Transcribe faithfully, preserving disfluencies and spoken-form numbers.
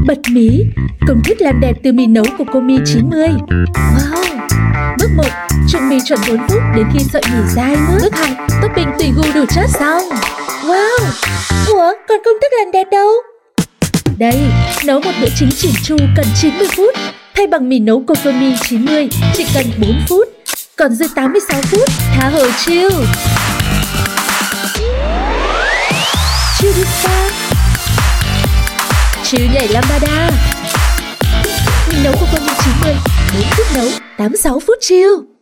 Bật mí, công thức làm đẹp từ mì nấu của cô My chín mươi. Wow! Bước một, trụng mì chuẩn bốn phút đến khi sợi mì dai nước. Bước hai, topping tùy gu đủ chất. Xong. Wow! Ủa, còn công thức làm đẹp đâu? Đây, nấu một bữa chính chỉn chu cần chín mươi phút. Thay bằng mì nấu của cô My chín mươi chỉ cần bốn phút. Còn dư tám mươi sáu phút, tha hồ chill. Chill đi spa. Chill nhảy lambada. Mì nấu của cô My chín mươi, bốn phút nấu, tám mươi sáu phút chill.